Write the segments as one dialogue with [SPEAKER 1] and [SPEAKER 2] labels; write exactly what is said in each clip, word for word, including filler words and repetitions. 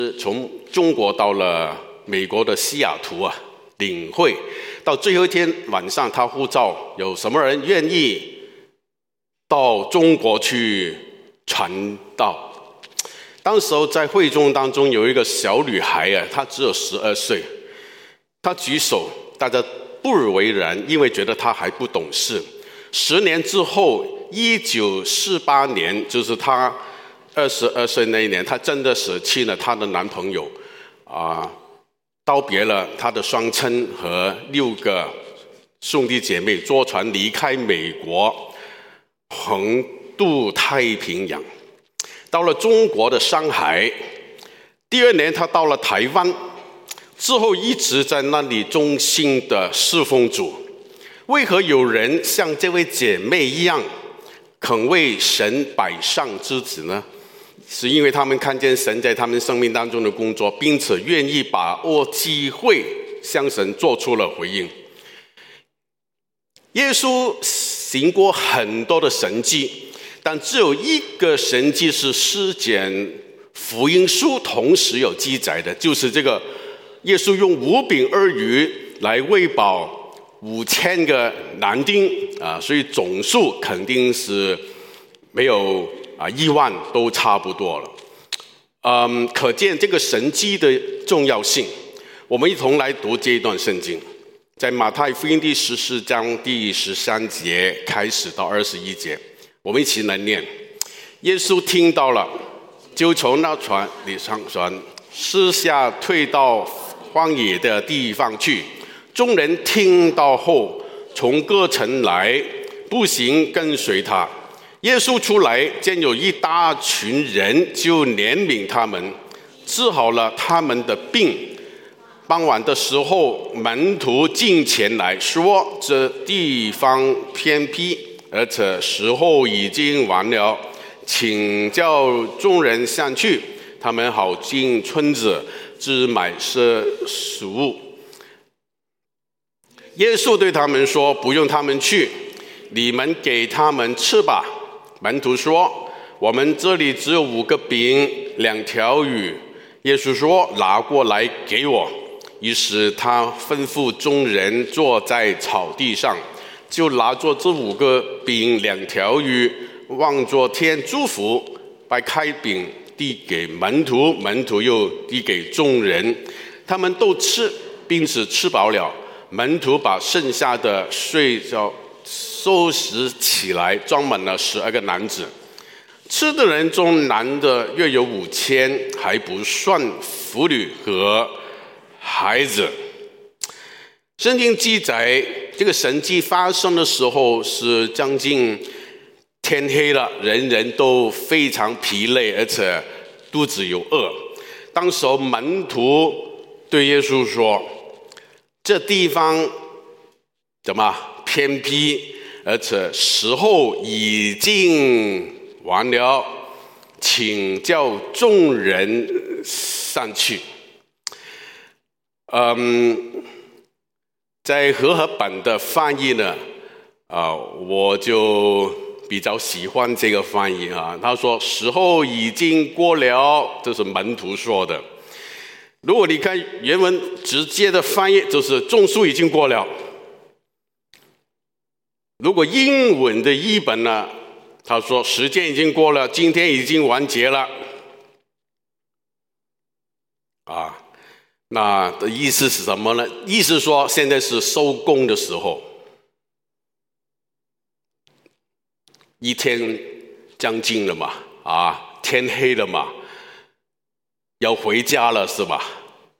[SPEAKER 1] 从中国到了美国的西雅图啊领会，到最后一天晚上，他呼召有什么人愿意到中国去传道。当时候在会众当中有一个小女孩啊，她只有十二岁，她举手，大家不以为然，因为觉得她还不懂事。十年之后，一九四八年，就是她二十二岁那一年，她真的舍弃了她的男朋友，啊、呃，道别了她的双亲和六个兄弟姐妹，坐船离开美国，横渡太平洋，到了中国的上海。第二年，她到了台湾，之后一直在那里忠心的侍奉主。为何有人像这位姐妹一样肯为神摆上枝子呢？是因为他们看见神在他们生命当中的工作，并且愿意把握机会向神做出了回应。耶稣行过很多的神迹，但只有一个神迹是诗简福音书同时有记载的，就是这个耶稣用五饼二鱼来喂饱五千个男丁啊，所以总数肯定是没有啊一万，都差不多了。嗯，可见这个神迹的重要性。我们一同来读这一段圣经，在马太福音第十四章第十三节开始到二十一节，我们一起来念。耶稣听到了，就从那船里上船，私下退到荒野的地方去。众人听到后，从各城来，步行跟随他。耶稣出来，见有一大群人，就怜悯他们，治好了他们的病。傍晚的时候，门徒进前来说，这地方偏僻，而且时候已经晚了，请叫众人上去，他们好进村子，只买些食物。耶稣对他们说，不用他们去，你们给他们吃吧。门徒说，我们这里只有五个饼，两条鱼。耶稣说，拿过来给我。于是他吩咐众人坐在草地上，就拿着这五个饼两条鱼，望着天祝福，掰开饼递给门徒，门徒又递给众人，他们都吃，并且吃饱了。门徒把剩下的碎料收拾起来，装满了十二个篮子。吃的人中男的约有五千，还不算妇女和孩子。圣经记载，这个神迹发生的时候是将近天黑了，人人都非常疲累，而且肚子有饿。当时门徒对耶稣说，这地方怎么偏僻，而且时候已经晚了，请叫众人上去。嗯，在和合本的翻译呢，啊、呃，我就比较喜欢这个翻译啊。他说时候已经过了，这是门徒说的。如果你看原文直接的翻译，就是众数已经过了。如果英文的译本呢，他说时间已经过了，今天已经完结了。啊，那的意思是什么呢？意思说现在是收工的时候，一天将近了嘛，啊，天黑了嘛，要回家了是吧？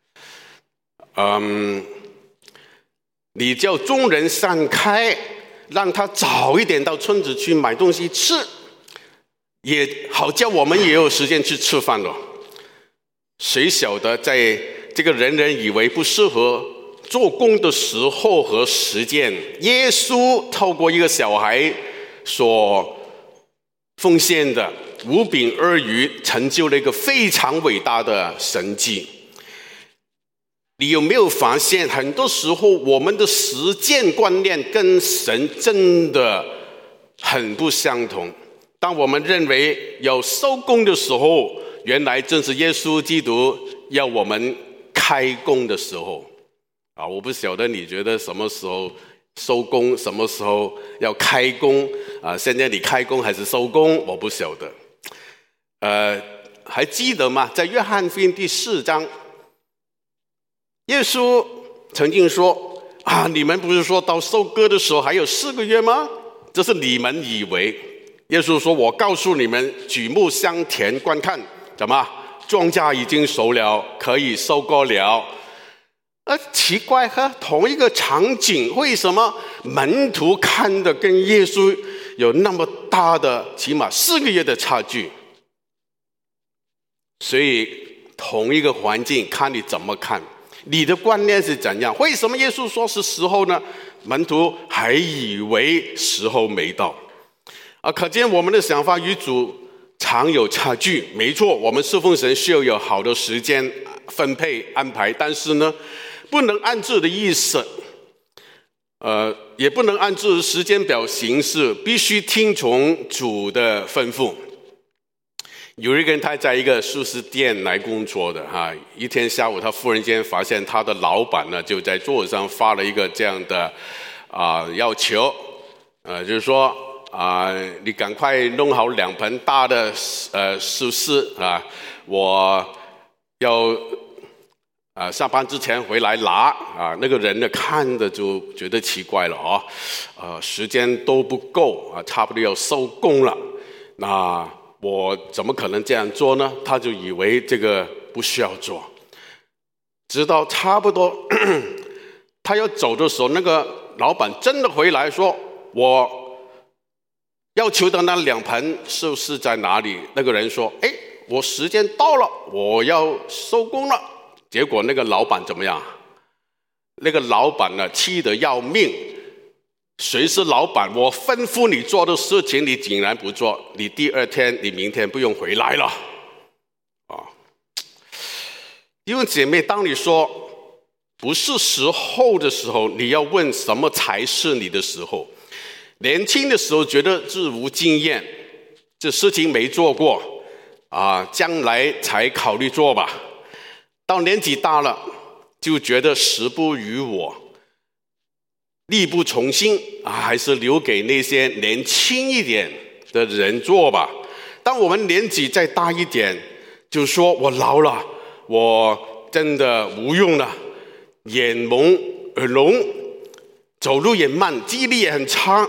[SPEAKER 1] 嗯，你叫众人散开，让他早一点到村子去买东西吃，也好叫我们也有时间去吃饭了。谁晓得在这个人人以为不适合做工的时候和时间，耶稣透过一个小孩所奉献的五饼二鱼，成就了一个非常伟大的神迹。你有没有发现，很多时候我们的实践观念跟神真的很不相同。当我们认为要收工的时候，原来正是耶稣基督要我们开工的时候啊，我不晓得你觉得什么时候收工，什么时候要开工啊？现在你开工还是收工，我不晓得。呃，还记得吗？在约翰福音第四章，耶稣曾经说啊，你们不是说到收割的时候还有四个月吗？这是你们以为。耶稣说，我告诉你们，举目向田观看，怎么庄稼已经熟了，可以收割了。而奇怪哈，同一个场景，为什么门徒看的跟耶稣有那么大的，起码四个月的差距？所以同一个环境，看你怎么看，你的观念是怎样？为什么耶稣说是时候呢？门徒还以为时候没到啊！可见我们的想法与主常有差距。没错，我们侍奉神需要有好的时间分配安排，但是呢，不能按自己的意思，呃，也不能按自己的时间表行事，必须听从主的吩咐。有一个人，他在一个素食店来工作的哈，一天下午，他忽然间发现他的老板呢，就在桌子上发了一个这样的啊、呃、要求，呃，就是说啊、呃，你赶快弄好两盆大的呃素食啊，我要啊、呃、上班之前回来拿啊。那个人呢，看着就觉得奇怪了啊，呃，时间都不够啊，差不多要收工了，那我怎么可能这样做呢？他就以为这个不需要做，直到差不多他要走的时候，那个老板真的回来说，我要求的那两盆寿司在哪里？那个人说，哎，我时间到了，我要收工了。结果那个老板怎么样？那个老板呢，气得要命。谁是老板？我吩咐你做的事情，你竟然不做，你第二天、你明天不用回来了。啊，弟兄姐妹，当你说不是时候的时候，你要问什么才是你的时候？年轻的时候觉得自无经验，这事情没做过啊，将来才考虑做吧。到年纪大了，就觉得时不与我。力不从心啊，还是留给那些年轻一点的人做吧。当我们年纪再大一点，就说我老了，我真的无用了，眼蒙耳聋，走路也慢，记忆力也很差。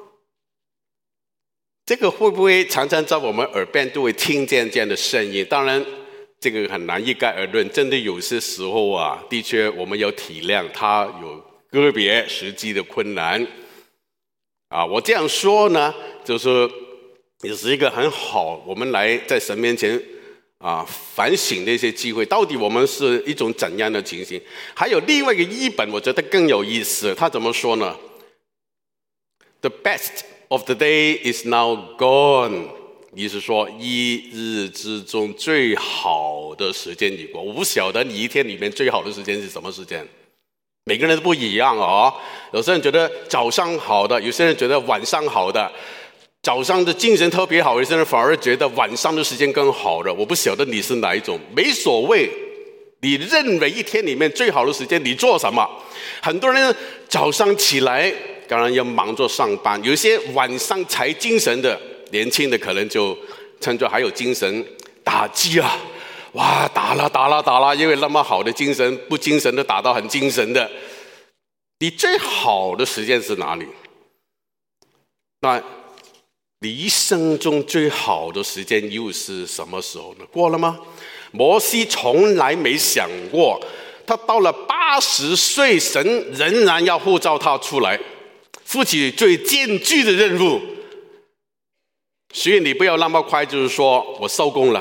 [SPEAKER 1] 这个会不会常常在我们耳边都会听见这样的声音？当然，这个很难一概而论。真的有些时候啊，的确我们要体谅他有个别实际的困难啊，我这样说呢，就是也是一个很好，我们来在神面前啊反省的一些机会。到底我们是一种怎样的情形？还有另外一个译本，我觉得更有意思。他怎么说呢 ？The best of the day is now gone， 意思说一日之中最好的时间已过。我不晓得你一天里面最好的时间是什么时间。每个人都不一样哦，有些人觉得早上好的，有些人觉得晚上好的，早上的精神特别好，有些人反而觉得晚上的时间更好的。我不晓得你是哪一种，没所谓。你认为一天里面最好的时间，你做什么？很多人早上起来，当然要忙着上班；有一些晚上才精神的，年轻的可能就趁着还有精神打机啊。哇，打了打了打了，因为那么好的精神，不精神的打到很精神的。你最好的时间是哪里？那你一生中最好的时间又是什么时候呢？过了吗？摩西从来没想过，他到了八十岁，神仍然要呼召他出来，负起最艰巨的任务。所以你不要那么快就是说我收工了。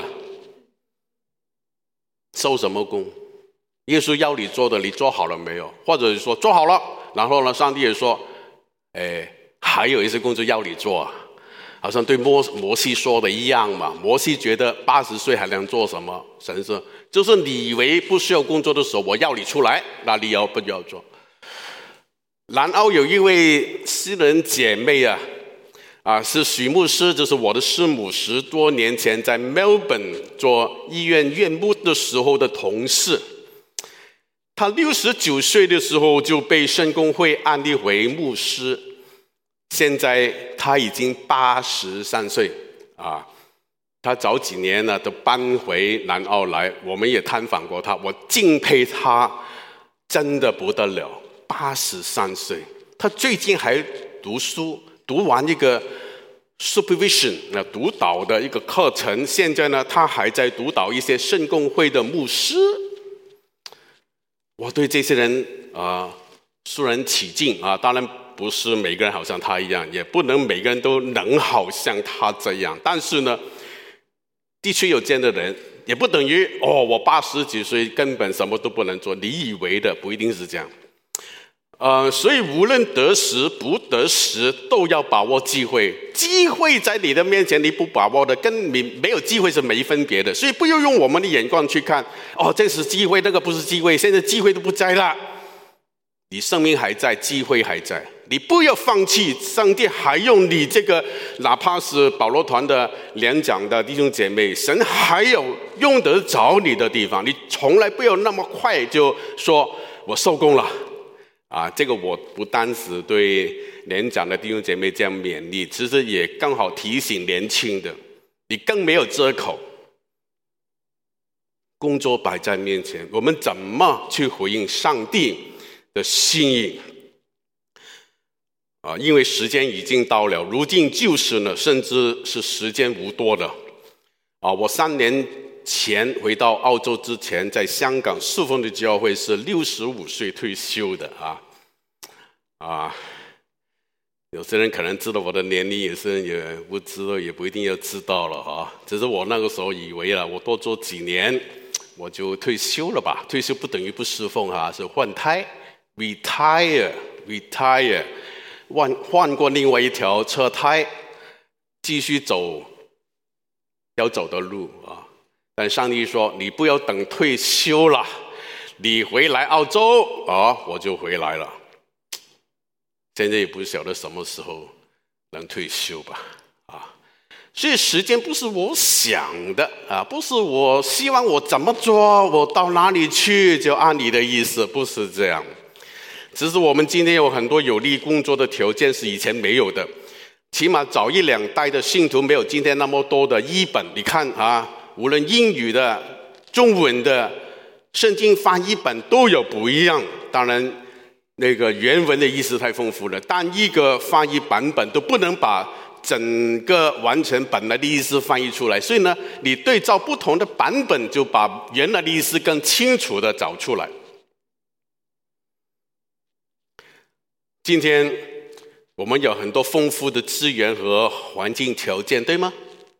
[SPEAKER 1] 收什么工？耶稣要你做的，你做好了没有？或者说做好了，然后呢，上帝也说，哎，还有一些工作要你做，好像对摩摩西说的一样嘛。摩西觉得八十岁还能做什么？神说，就是你以为不需要工作的时候，我要你出来，那你要不要做？南澳有一位诗人姐妹啊， 啊，是许牧师，就是我的师母，十多年前在 Melbourne 做医院院牧的时候的同事。他六十九岁的时候就被圣公会安立为牧师，现在他已经八十三岁啊。他早几年呢都搬回南澳来，我们也探访过他，我敬佩他，真的不得了，八十三岁。他最近还读书，读完一个 supervision 那督导的一个课程，现在呢他还在督导一些圣公会的牧师。我对这些人啊、呃，肃然起敬啊，当然不是每个人好像他一样，也不能每个人都能好像他这样，但是呢的确有这样的人，也不等于哦，我八十几岁根本什么都不能做，你以为的不一定是这样。呃，所以无论得时不得时，都要把握机会。机会在你的面前，你不把握的，跟你没有机会是没分别的。所以不要用我们的眼光去看，哦，这是机会，那个不是机会，现在机会都不在了。你生命还在，机会还在，你不要放弃。上帝还用你这个，哪怕是保罗团的联讲的弟兄姐妹，神还有用得着你的地方。你从来不要那么快就说我受工了啊！这个我不单是对联讲的弟兄姐妹这样勉励，其实也刚好提醒年轻的，你更没有遮口。工作摆在面前，我们怎么去回应上帝的心意啊？因为时间已经到了，如今就是呢，甚至是时间无多了啊！我三年前回到澳洲之前，在香港侍奉的教会是六十五岁退休的啊啊！有些人可能知道我的年龄，有些人也不知道，也不一定要知道了啊。只是我那个时候以为了，我多做几年我就退休了吧？退休不等于不侍奉啊，是换胎。retire retire 换换过另外一条车胎，继续走要走的路啊！但上帝说，你不要等退休了，你回来澳洲啊，我就回来了。现在也不晓得什么时候能退休吧啊！所以时间不是我想的啊，不是我希望我怎么做，我到哪里去就按你的意思，不是这样。只是我们今天有很多有利工作的条件是以前没有的，起码早一两代的信徒没有今天那么多的译本。你看啊，无论英语的、中文的、圣经翻译本都有不一样。当然，那个原文的意思太丰富了，单一个翻译版本都不能把整个完全本来的意思翻译出来。所以呢，你对照不同的版本，就把原来的意思更清楚的找出来。今天我们有很多丰富的资源和环境条件，对吗？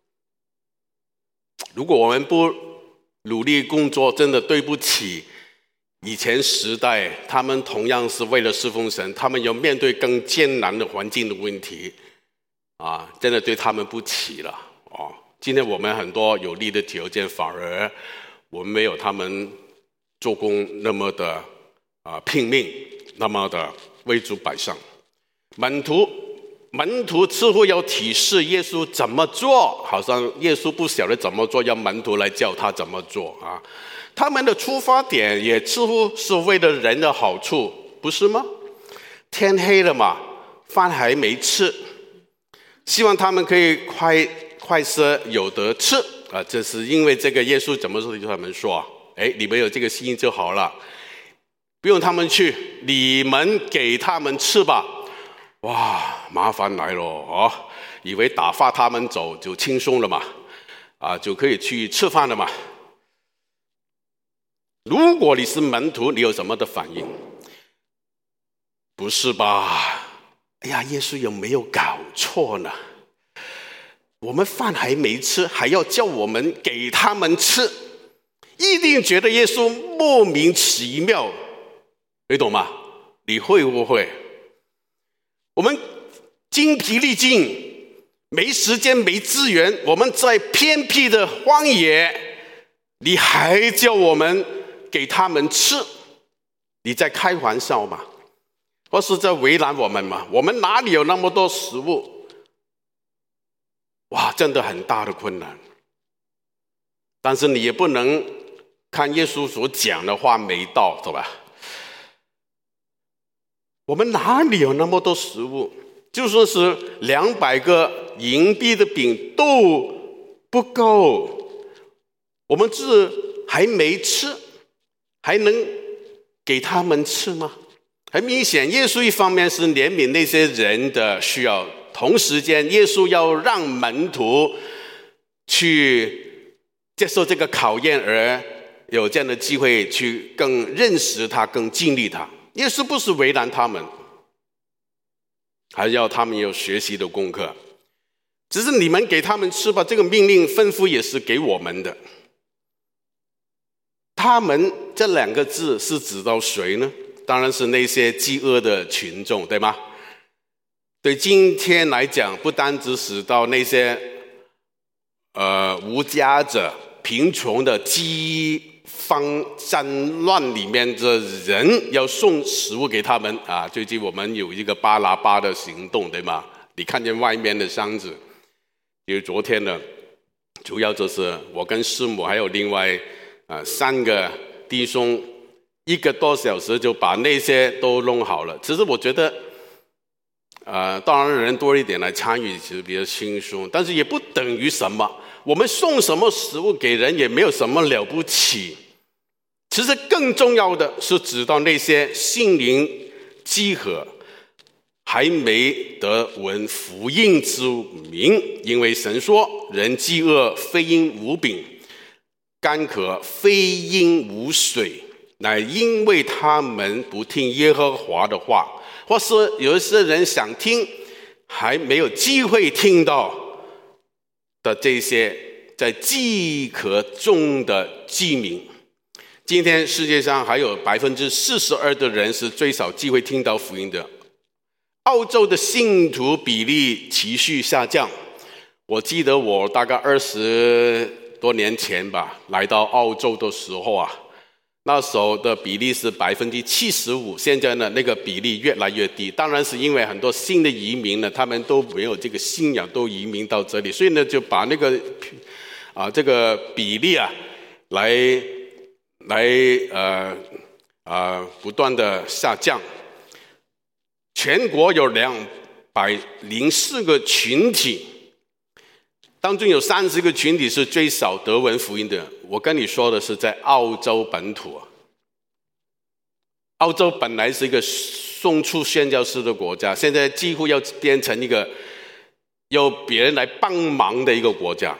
[SPEAKER 1] 如果我们不努力工作，真的对不起以前时代，他们同样是为了侍奉神，他们要面对更艰难的环境的问题啊，真的对他们不起了哦。今天我们很多有利的条件，反而我们没有他们做工那么的啊拼命，那么的为主摆上。门徒门徒似乎要提示耶稣怎么做，好像耶稣不晓得怎么做，要门徒来教他怎么做啊。他们的出发点也似乎是为了人的好处，不是吗？天黑了嘛，饭还没吃，希望他们可以快快些有得吃啊。这是因为这个耶稣怎么说，就他们说，哎，你们有这个心意就好了，不用他们去，你们给他们吃吧。哇，麻烦来了哦！以为打发他们走就轻松了嘛，啊，就可以去吃饭了嘛。如果你是门徒，你有什么的反应？不是吧？哎呀，耶稣有没有搞错呢？我们饭还没吃，还要叫我们给他们吃，一定觉得耶稣莫名其妙，你懂吗？你会不会？我们精疲力尽，没时间没资源，我们在偏僻的荒野，你还叫我们给他们吃，你在开玩笑吗？或是在为难我们吗？我们哪里有那么多食物？ 哇，真的很大的困难。但是你也不能看耶稣所讲的话没到，对吧？我们哪里有那么多食物？就说是两百个银币的饼都不够，我们这还没吃，还能给他们吃吗？很明显，耶稣一方面是怜悯那些人的需要，同时间耶稣要让门徒去接受这个考验，而有这样的机会去更认识他，更经历他。耶稣不是为难他们，还要他们有学习的功课。只是你们给他们吃吧，这个命令吩咐也是给我们的。他们这两个字是指到谁呢？当然是那些饥饿的群众，对吗？对今天来讲，不单只是到那些呃无家者、贫穷的饥荒战乱里面的人，要送食物给他们啊。最近我们有一个巴拿巴的行动，对吗？你看见外面的箱子，因为昨天呢，主要就是我跟师母还有另外呃三个弟兄，一个多小时就把那些都弄好了。其实我觉得呃，当然人多一点来参与其实比较轻松，但是也不等于什么。我们送什么食物给人也没有什么了不起。其实更重要的是指到那些心灵饥渴还没得闻福音之名，因为神说人饥饿非因无饼，干渴非因无水，乃因为他们不听耶和华的话，或是有一些人想听还没有机会听到的这些在饥渴中的饥民。今天世界上还有百分之四十二的人是最少机会听到福音的。澳洲的信徒比例持续下降。我记得我大概二十多年前吧，来到澳洲的时候啊，那时候的比例是百分之七十五，现在呢那个比例越来越低。当然是因为很多新的移民呢，他们都没有这个信仰，都移民到这里，所以呢就把那个啊这个比例啊来来呃呃不断的下降。全国有两百零四个群体，当中有三十个群体是最少得闻福音的。我跟你说的是在澳洲本土。澳洲本来是一个送出宣教士的国家，现在几乎要变成一个由别人来帮忙的一个国家，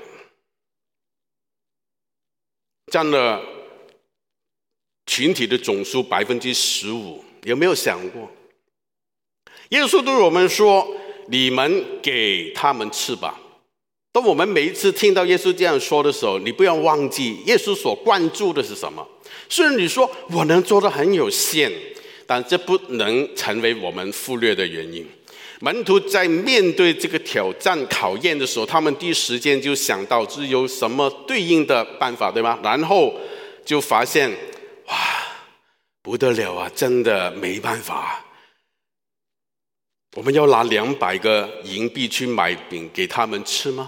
[SPEAKER 1] 占了群体的总数百分之十五。有没有想过？耶稣对我们说：“你们给他们吃吧。”当我们每一次听到耶稣这样说的时候，你不要忘记耶稣所关注的是什么。虽然你说我能做得很有限，但这不能成为我们忽略的原因。门徒在面对这个挑战考验的时候，他们第一时间就想到只有什么对应的办法，对吗？然后就发现，哇，不得了啊，真的没办法。我们要拿两百个银币去买饼给他们吃吗？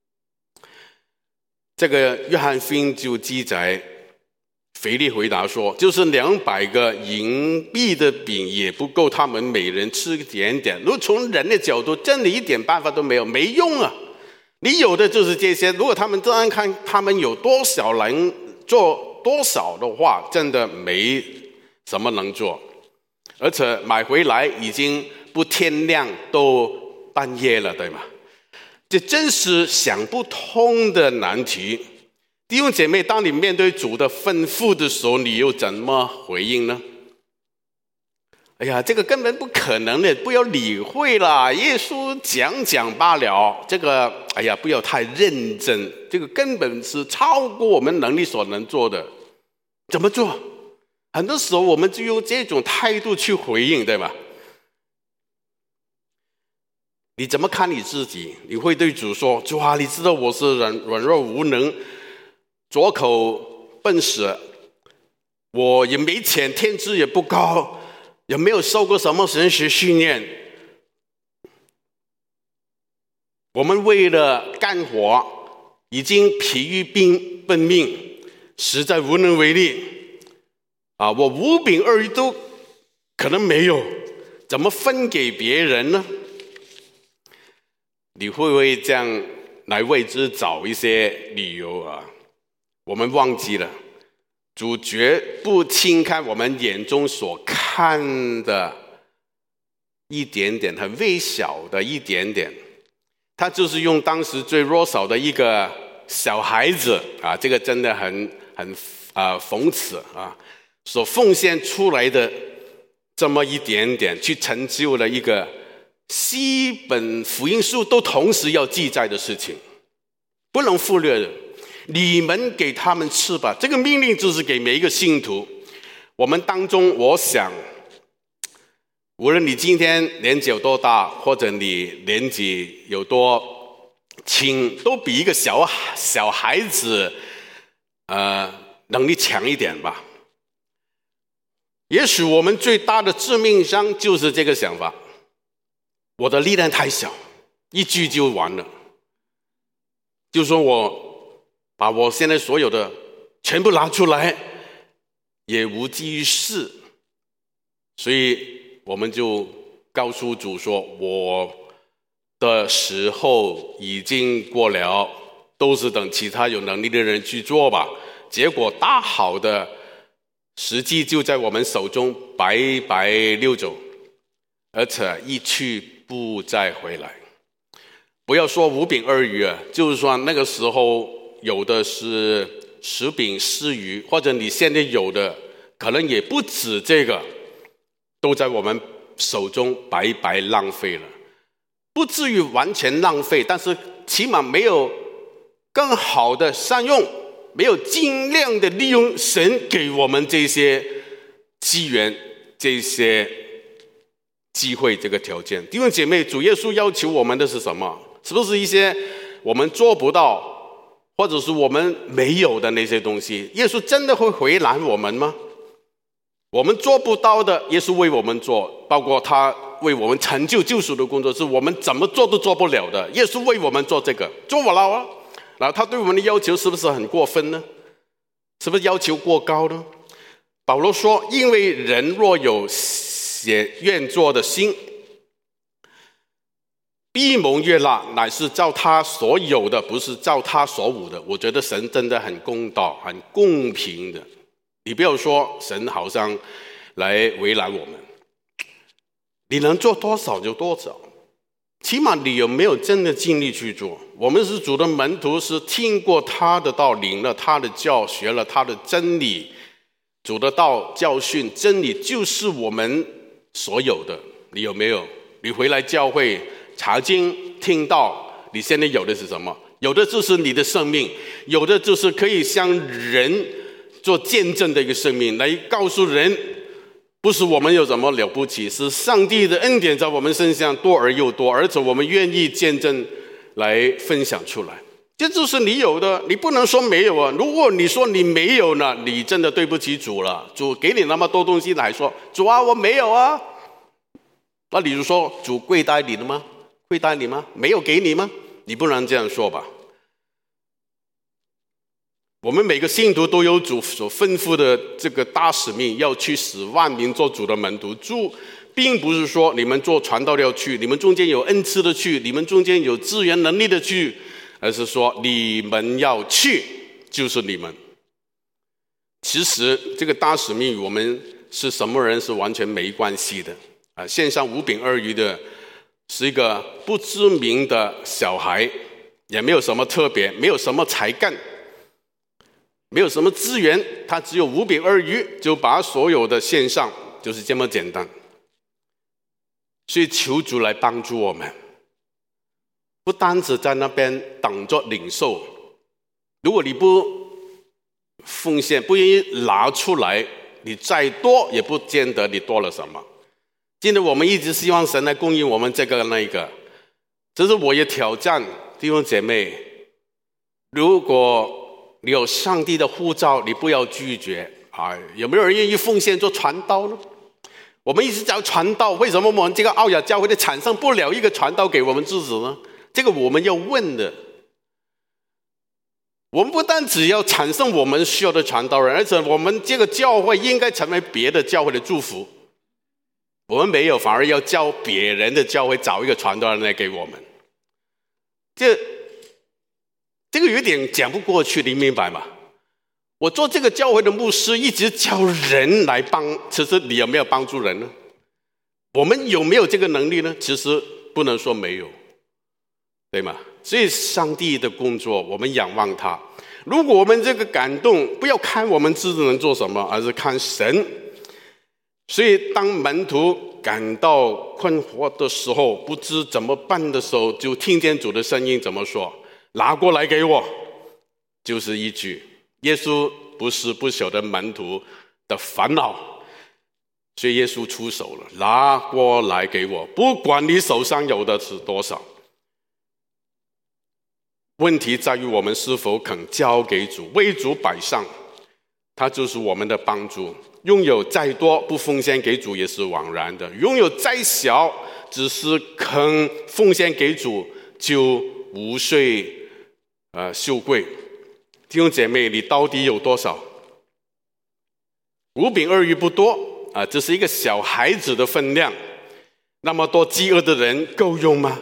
[SPEAKER 1] 这个约翰福音就记载，腓力回答说，就是两百个银币的饼也不够他们每人吃一点点。如果从人的角度，真的一点办法都没有，没用啊！你有的就是这些，如果他们这样看，他们有多少能做多少的话，真的没什么能做。而且买回来已经不天亮都半夜了，对吗？这真是想不通的难题。弟兄姐妹，当你面对主的吩咐的时候，你又怎么回应呢？哎呀，这个根本不可能的，不要理会啦，耶稣讲讲罢了。这个，哎呀，不要太认真，这个根本是超过我们能力所能做的。怎么做？很多时候我们就用这种态度去回应，对吧？你怎么看你自己？你会对主说：“主啊，你知道我是软软弱无能，左口笨舌，我也没钱，天资也不高，也没有受过什么神学训练。 我们为了干活已经疲于奔奔命，实在无能为力啊！我五饼二鱼都可能没有，怎么分给别人呢？你会不会这样来为之找一些理由啊？我们忘记了，主绝不轻看我们眼中所看的一点点，很微小的一点点。他就是用当时最弱小的一个小孩子啊，这个真的很很啊讽刺啊，所奉献出来的这么一点点，去成就了一个西本福音书都同时要记载的事情，不能忽略的。你们给他们吃吧，这个命令就是给每一个信徒。我们当中，我想，无论你今天年纪有多大，或者你年纪有多轻，都比一个小小孩子，呃，能力强一点吧。也许我们最大的致命伤就是这个想法：我的力量太小，一句就完了。就说我把我现在所有的全部拿出来，也无济于事。所以我们就告诉主说，我的时候已经过了，都是等其他有能力的人去做吧。结果大好的时机就在我们手中白白溜走，而且一去不再回来。不要说五饼二鱼啊，就是说那个时候有的是十饼四鱼，或者你现在有的可能也不止这个，都在我们手中白白浪费了。不至于完全浪费，但是起码没有更好的善用，没有尽量的利用神给我们这些机缘、这些机会、这个条件。弟兄姐妹，主耶稣要求我们的是什么？是不是一些我们做不到，或者是我们没有的那些东西？耶稣真的会回答我们吗？我们做不到的，耶稣为我们做，包括他为我们成就救赎的工作，是我们怎么做都做不了的。耶稣为我们做这个，做不了啊。然后他对我们的要求是不是很过分呢？是不是要求过高呢？保罗说，因为人若有写愿做的心，必蒙悦纳，乃是照他所有的，不是照他所无的。我觉得神真的很公道、很公平的。你不要说神好像来为难我们，你能做多少就多少，起码你有没有真的尽力去做？我们是主的门徒，是听过他的道，领了他的教，学了他的真理。主的道、教训、真理就是我们所有的。你有没有？你回来教会查经听道，你现在有的是什么？有的就是你的生命，有的就是可以向人做见证的一个生命，来告诉人，不是我们有什么了不起，是上帝的恩典在我们身上多而又多，而且我们愿意见证来分享出来。这就是你有的，你不能说没有啊。如果你说你没有呢，你真的对不起主了。主给你那么多东西来说，主啊，我没有啊。那你就说，主贵待你的吗？贵待你吗？没有给你吗？你不能这样说吧。我们每个信徒都有主所吩咐的这个大使命，要去使万民做主的门徒。主并不是说你们做传道的要去，你们中间有恩赐的去，你们中间有资源能力的去，而是说你们要去，就是你们。其实这个大使命与我们是什么人是完全没关系的啊！线上五饼二鱼的是一个不知名的小孩，也没有什么特别，没有什么才干，没有什么资源，他只有五饼二鱼，就把所有的献上，就是这么简单。所以求主来帮助我们，不单只在那边等着领受。如果你不奉献，不愿意拿出来，你再多也不见得你多了什么。今天我们一直希望神来供应我们这个那一个，这是我也挑战弟兄姐妹，如果你有上帝的呼召，你不要拒绝啊！有没有人愿意奉献做传道呢？我们一直讲传道，为什么我们这个奥雅教会的产生不了一个传道给我们支持呢？ 这个我们要问的。我们不但只要产生我们需要的传道人，而且我们这个教会应该成为别的教会的祝福。我们没有，反而要叫别人的教会找一个传道人来给我们。这这个有点讲不过去，你明白吗？我做这个教会的牧师，一直叫人来帮，其实你有没有帮助人呢？我们有没有这个能力呢？其实不能说没有，对吗？所以上帝的工作，我们仰望他。如果我们这个感动，不要看我们自己能做什么，而是看神。所以当门徒感到困惑的时候，不知怎么办的时候，就听见主的声音怎么说：拿过来给我。就是一句，耶稣不是不晓得门徒的烦恼，所以耶稣出手了，拿过来给我，不管你手上有的是多少。问题在于我们是否肯交给主，为主摆上，他就是我们的帮助。拥有再多不奉献给主也是枉然的，拥有再小只是肯奉献给主就无税呃羞愧。弟兄姐妹，你到底有多少？五饼二鱼不多啊，这是一个小孩子的分量。那么多饥饿的人够用吗？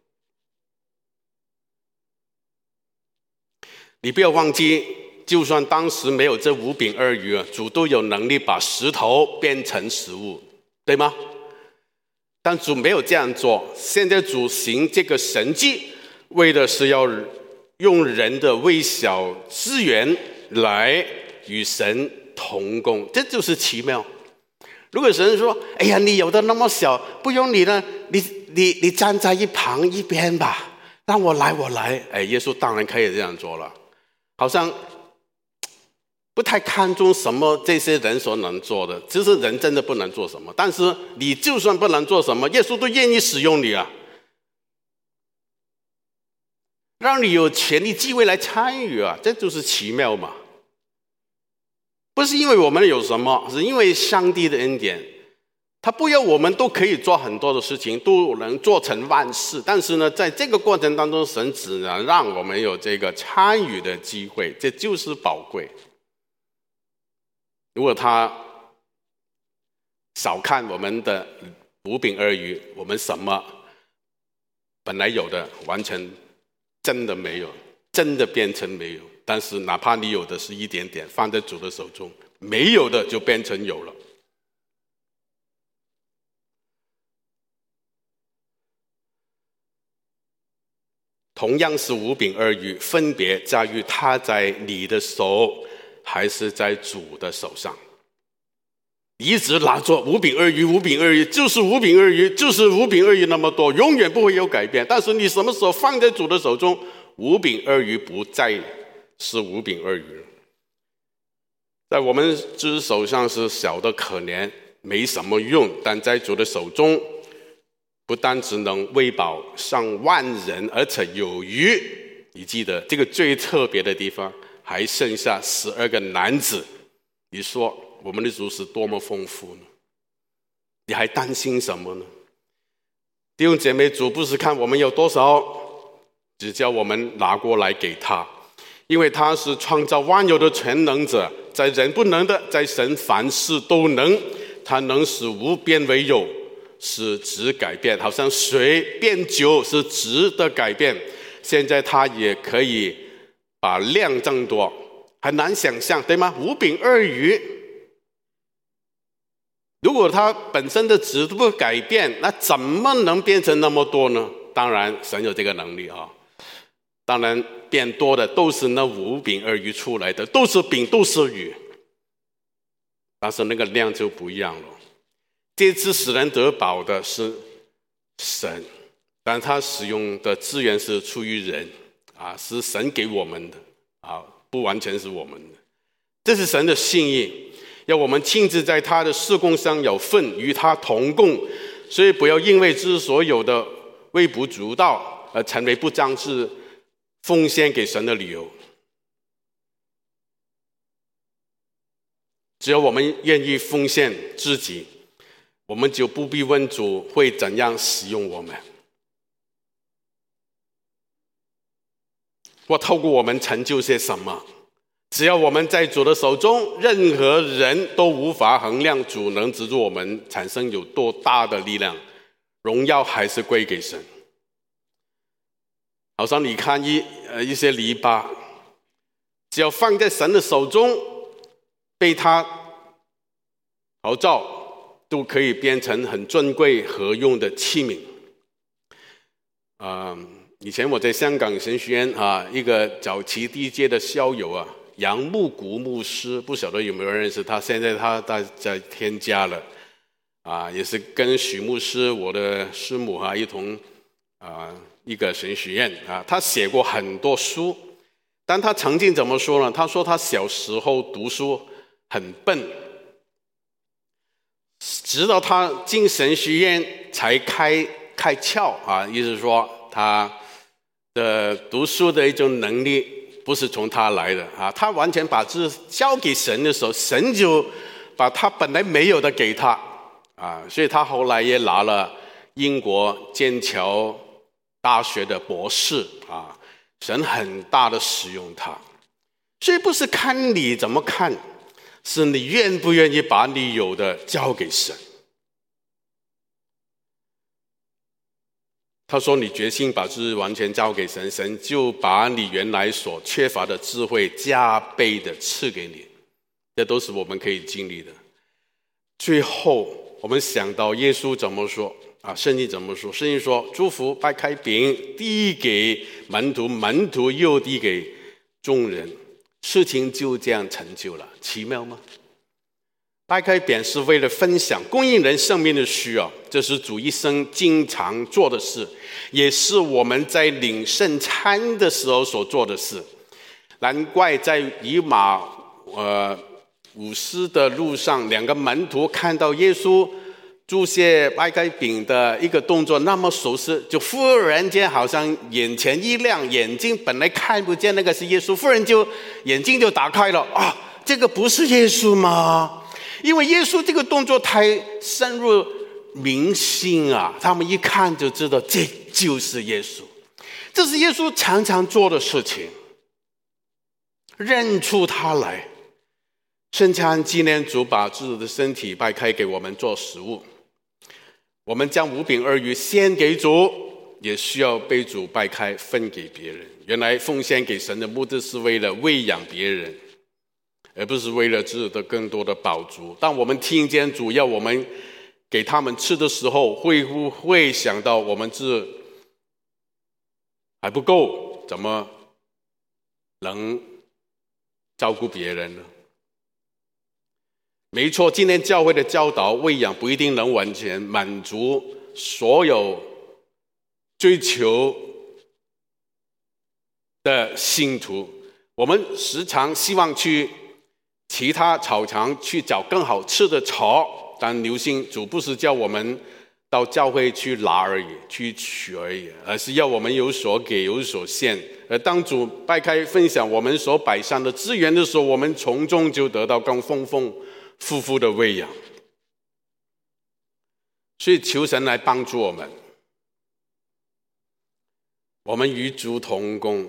[SPEAKER 1] 你不要忘记，就算当时没有这五饼二鱼，主都有能力把石头变成食物，对吗？但主没有这样做。现在主行这个神迹，为的是要用人的微小资源来与神同工，这就是奇妙。如果神说：哎呀，你有的那么小，不用你了，你你你站在一旁一边吧，让我来我来。哎，耶稣当然可以这样做了。好像不太看重什么这些人所能做的，其实人真的不能做什么，但是你就算不能做什么，耶稣都愿意使用你啊，让你有权利机会来参与啊，这就是奇妙嘛。不是因为我们有什么，是因为上帝的恩典，他不要我们都可以做很多的事情，都能做成万事，但是呢，在这个过程当中，神只能让我们有这个参与的机会，这就是宝贵。如果他少看我们的五饼二鱼，我们什么本来有的完全真的没有，真的变成没有。但是哪怕你有的是一点点，放在主的手中，没有的就变成有了。同样是五饼二鱼，分别在于它在你的手还是在主的手上。你一直拿着五饼二鱼，五饼二鱼就是五饼二鱼，就是五饼二鱼那么多，永远不会有改变。但是你什么时候放在主的手中，五饼二鱼不再是五饼二鱼，在我们之手上是小的可怜，没什么用，但在主的手中，不单只能喂饱上万人，而且有余。你记得这个最特别的地方，还剩下十二个男子。你说我们的主是多么丰富呢？你还担心什么呢？弟兄姐妹，主不是看我们有多少，只叫我们拿过来给他，因为他是创造万有的全能者，在人不能的，在神凡事都能。他能使无变为有，使质改变，好像水变酒是质的改变。现在他也可以把量增多，很难想象，对吗？五饼二鱼，如果它本身的质不改变，那怎么能变成那么多呢？当然神有这个能力啊。当然变多的都是那五饼二鱼出来的，都是饼都是鱼，但是那个量就不一样了。这次使人得饱的是神，但他使用的资源是出于人啊，是神给我们的啊，不完全是我们的。这是神的心意，要我们亲自在他的事工上有份，与他同共。所以不要因为之所有的微不足道而成为不彰是奉献给神的理由。只要我们愿意奉献自己，我们就不必问主会怎样使用我们。 或透过我们成就些什么。只要我们在主的手中，任何人都无法衡量主能资助我们产生有多大的力量，荣耀还是归给神。好像你看一呃一些篱笆，只要放在神的手中，被他陶造，都可以变成很尊贵合用的器皿。啊、呃，以前我在香港神学院啊，一个早期第一届的校友啊，杨牧谷牧师，不晓得有没有人认识他？现在他他在天家了，啊，也是跟许牧师，我的师母啊，一同啊一个神学院啊。他写过很多书，但他曾经怎么说呢？他说他小时候读书很笨，直到他进神学院才开开窍啊，意思说他的读书的一种能力不是从他来的啊，他完全把这交给神的时候，神就把他本来没有的给他啊，所以他后来也拿了英国剑桥大学的博士啊，神很大的使用他，所以不是看你怎么看，是你愿不愿意把你有的交给神。他说你决心把这完全交给神，神就把你原来所缺乏的智慧加倍的赐给你，这都是我们可以经历的。最后我们想到耶稣怎么说啊？圣经怎么说？圣经说祝福掰开饼递给门徒，门徒又递给众人，事情就这样成就了，奇妙吗？掰开饼是为了分享供应人生命的需要，这是主一生经常做的事，也是我们在领圣餐的时候所做的事。难怪在以马呃午市的路上，两个门徒看到耶稣注谢掰开饼的一个动作那么熟悉，就忽然间好像眼前一亮，眼睛本来看不见那个是耶稣，忽然就眼睛就打开了啊，这个不是耶稣吗？因为耶稣这个动作太深入民心啊，他们一看就知道这就是耶稣，这是耶稣常常做的事情，认出他来。圣餐纪念主把自己的身体掰开给我们做食物，我们将五饼二鱼献给主，也需要被主掰开分给别人。原来奉献给神的目的是为了喂养别人，而不是为了自己的更多的饱足。当我们听见主要我们给他们吃的时候，会不会想到我们自己还不够，怎么能照顾别人呢？没错，今天教会的教导喂养不一定能完全满足所有追求的信徒，我们时常希望去其他草场去找更好吃的草，但留心主不是叫我们到教会去拿而已，去取而已，而是要我们有所给有所献。而当主掰开分享我们所摆上的资源的时候，我们从中就得到更丰丰富富的喂养。所以求神来帮助我们，我们与主同工，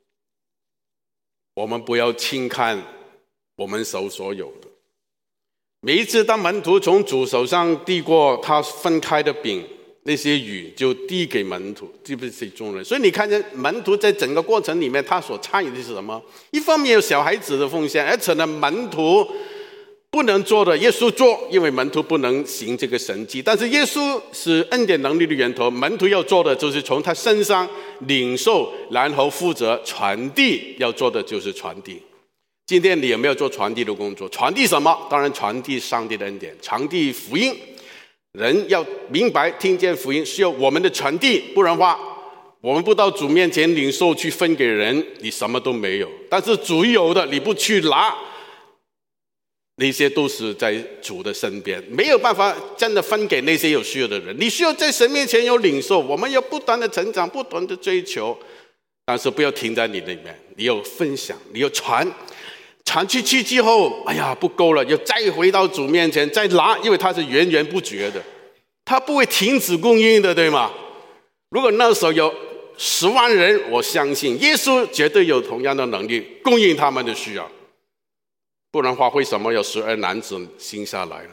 [SPEAKER 1] 我们不要轻看我们手所有的。每一次当门徒从主手上递过他分开的饼，那些鱼就递给门徒，这不是众人。所以你看见门徒在整个过程里面，他所参与的是什么？一方面有小孩子的奉献，而且呢，门徒不能做的耶稣做，因为门徒不能行这个神迹。但是耶稣是恩典能力的源头，门徒要做的就是从他身上领受，然后负责传递，要做的就是传递。今天你有没有做传递的工作？传递什么？当然传递上帝的恩典，传递福音。人要明白听见福音需要我们的传递，不然的话我们不到主面前领受去分给人，你什么都没有。但是主有的你不去拿，那些都是在主的身边，没有办法真的分给那些有需要的人。你需要在神面前有领受，我们要不断的成长，不断的追求，但是不要停在你里面，你要分享，你要传，传出去之后，哎呀不够了，要再回到主面前再拿，因为它是源源不绝的，它不会停止供应的，对吗？如果那时候有十万人，我相信耶稣绝对有同样的能力供应他们的需要，不然的话为什么有十二男子sinh下来呢？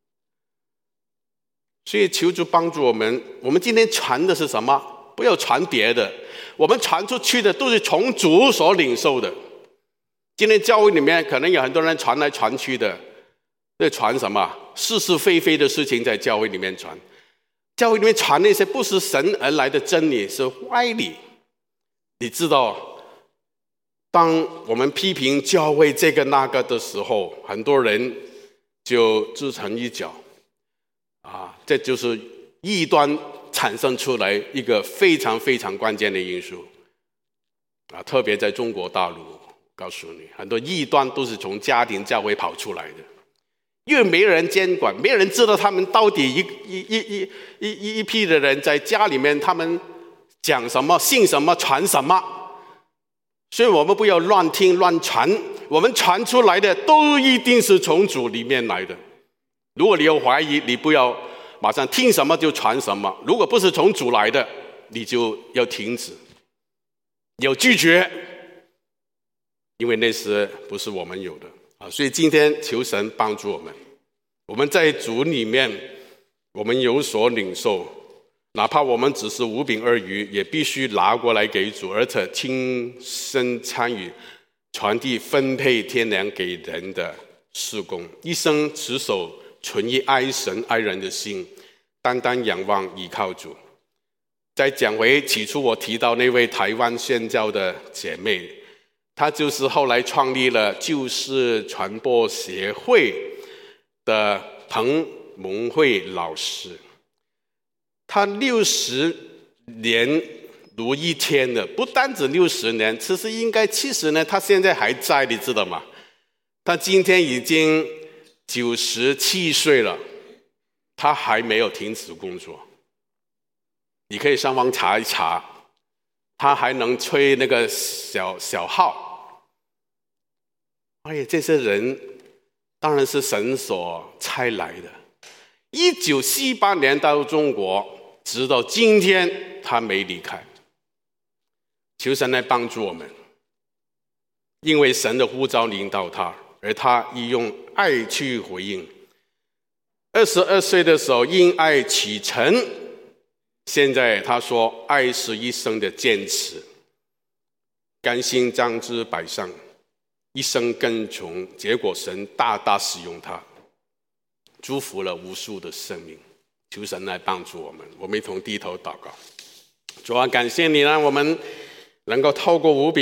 [SPEAKER 1] 所以求主帮助我们，我们今天传的是什么？不要传别的，我们传出去的都是从主所领受的。今天教会里面可能有很多人传来传去的，在传什么是是非非的事情，在教会里面传。教会里面传那些不是神而来的真理，是歪理。你知道，当我们批评教会这个那个的时候，很多人就自成一角啊，这就是异端产生出来一个非常非常关键的因素啊，特别在中国大陆，告诉你，很多异端都是从家庭教会跑出来的，因为没人监管，没人知道他们到底一一一一一一一批的人在家里面，他们讲什么、信什么、传什么，所以我们不要乱听乱传，我们传出来的都一定是从主里面来的。如果你有怀疑，你不要马上听什么就传什么，如果不是从主来的，你就要停止，有拒绝，因为那时不是我们有的啊。所以今天求神帮助我们，我们在主里面，我们有所领受，哪怕我们只是五饼二鱼，也必须拿过来给主，而且亲身参与传递分配天粮给人的事工，一生持守存一爱神爱人的心，单单仰望依靠主。再讲回起初我提到那位台湾宣教的姐妹，她就是后来创立了救世传播协会的彭蒙慧老师。她六十年如一天的，不单止六十年，其实应该七十年，她现在还在，你知道吗？她今天已经九十七岁了，他还没有停止工作。你可以上网查一查，他还能吹那个小小号。哎呀，这些人当然是神所差来的。一九四八年到中国，直到今天他没离开。求神来帮助我们，因为神的呼召领导他，而他亦用爱去回应。二十二岁的时候因爱启程，现在他说爱是一生的坚持，甘心将之摆上，一生跟从，结果神大大使用他，祝福了无数的生命。求神来帮助我们，我们一同低头祷告。主啊，感谢你让我们能够透过五饼